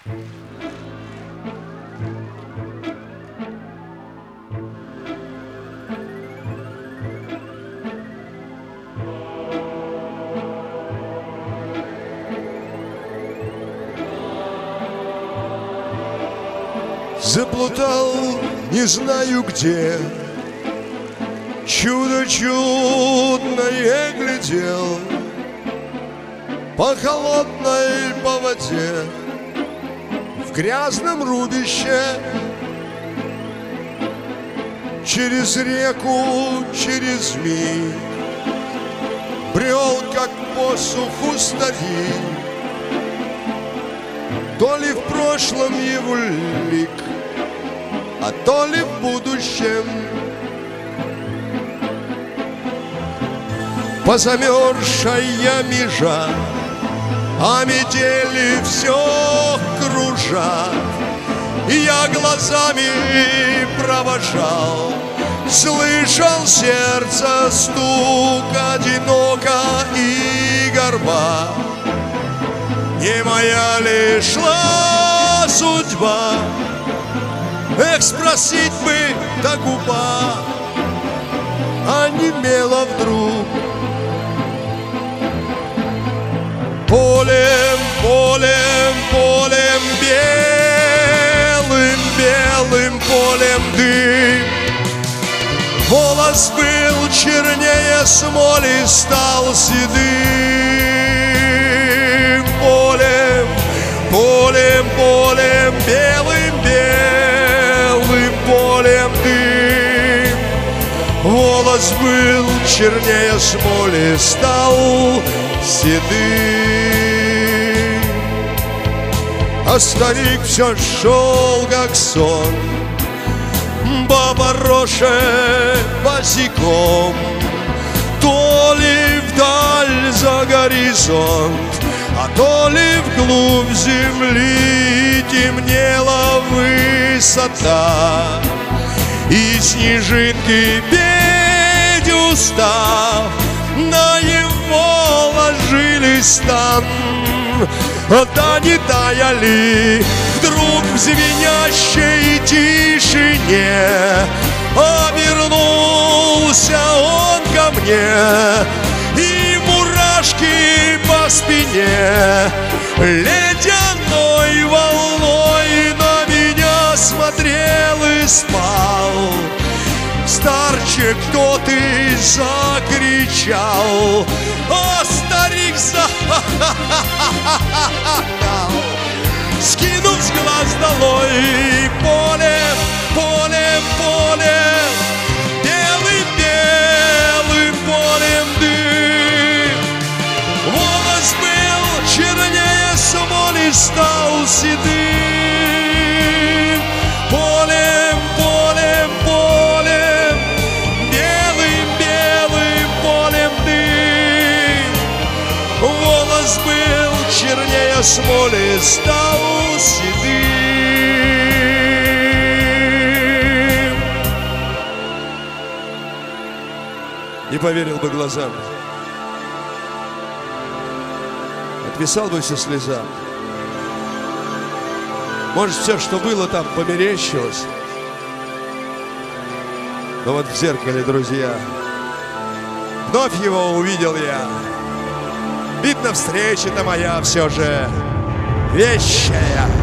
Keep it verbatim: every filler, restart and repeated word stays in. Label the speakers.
Speaker 1: Заплутал, не знаю где, чудо чудное глядел по холодной по воде в грязном рубище. Через реку, через миг брел, как по суху старик, то ли в прошлом его лик, а то ли в будущем. Позамерзшая межа, а метели все кружат, и я глазами провожал, слышал сердце стук одиноко и горба. Не моя ли шла судьба? Эх, спросить бы, да губа онемела вдруг. Полем, полем, полем, белым, белым полем дым. Волос был чернее смоли, стал седым. Полем, полем, полем, белым, белым полем дым. Волос был чернее смоли, стал седым. А старик все шел, как сон, баба Роша босиком, то ли вдаль за горизонт, а то ли вглубь земли темнела высота. И снежинки петь устав, на его ложились там. Да не таяли, вдруг в звенящей тишине обернулся он ко мне, и мурашки по спине ледяной волной на меня смотрел и спал. Старче, кто ты, закричал, а старик захахахал, скинув с глаз долой. Полем, полем, полем, белым, белым полем дым. Волос был чернее смоли, стал седым. Полем, полем, полем, белым, белым полем дым. Волос был чернее смоли, стал седым.
Speaker 2: Не поверил бы глазам, отписал бы все слезам. Может, все, что было там, померещилось. Но вот в зеркале, друзья, вновь его увидел я. Видно, встреча-то моя все же вещая.